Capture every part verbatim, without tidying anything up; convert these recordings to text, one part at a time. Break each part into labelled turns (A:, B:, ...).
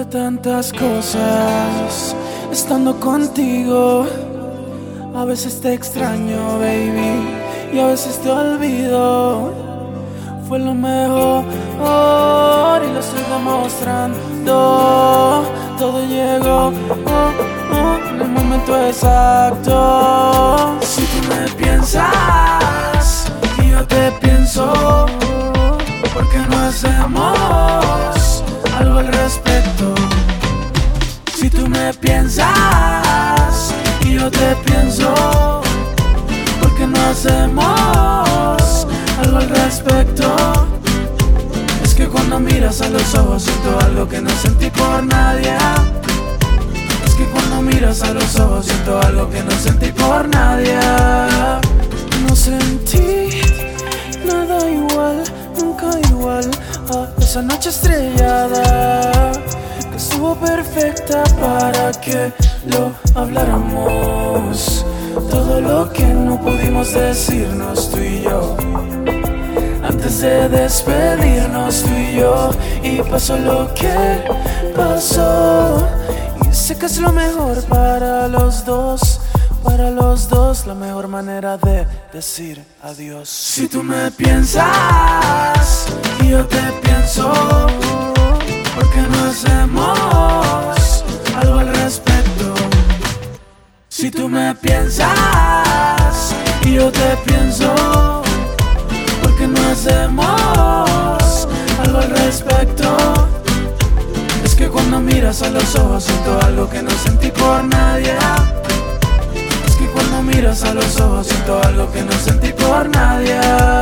A: Por tantas cosas, estando contigo, a veces te extraño, baby, y a veces te olvido. Fue lo mejor y lo estoy demostrando. Todo llegó oh, oh, en el momento exacto. Si tú me piensas y yo te pienso, ¿por qué no hacemos algo al respecto? Si tú me piensas y yo te pienso, ¿por qué no hacemos algo al respecto? Es que cuando miras a los ojos siento algo que no sentí por nadie. Es que cuando miras a los ojos siento algo que no sentí por nadie. No sentí nada igual, nunca igual a esa noche estrellada que estuvo perfecta para que lo habláramos. Todo lo que no pudimos decirnos tú y yo antes de despedirnos tú y yo. Y pasó lo que pasó, y sé que es lo mejor para los dos. Para los dos, la mejor manera de decir adiós. Si tú me piensas y yo te pienso, ¿por qué no hacemos algo al respecto? Si tú me piensas y yo te pienso, ¿por qué no hacemos algo al respecto? Es que cuando miras a los ojos siento algo que no sentí por nadie. Es que cuando miras a los ojos siento algo que no sentí por nadie.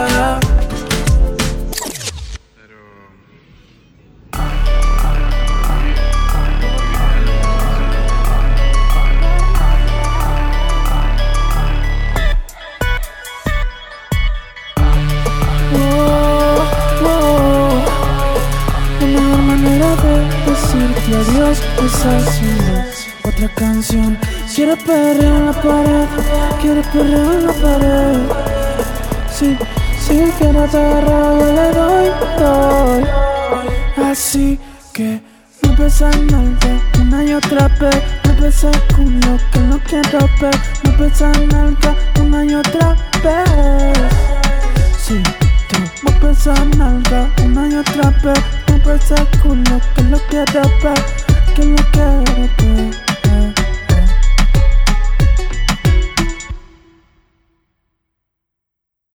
A: Decirte adiós es haciendo otra canción. Quiero perrear en la pared, quiero perrear en la pared. Sí, sí, quiero te agarrar, yo le doy, doy. Así que me besa en alta una y otra vez. Me besa el culo que no quiero ver. Me besa en alta una y otra vez. Sí, tú me besa en alta una y otra vez. Me besa el culo que no quiero ver, que no quiero ver.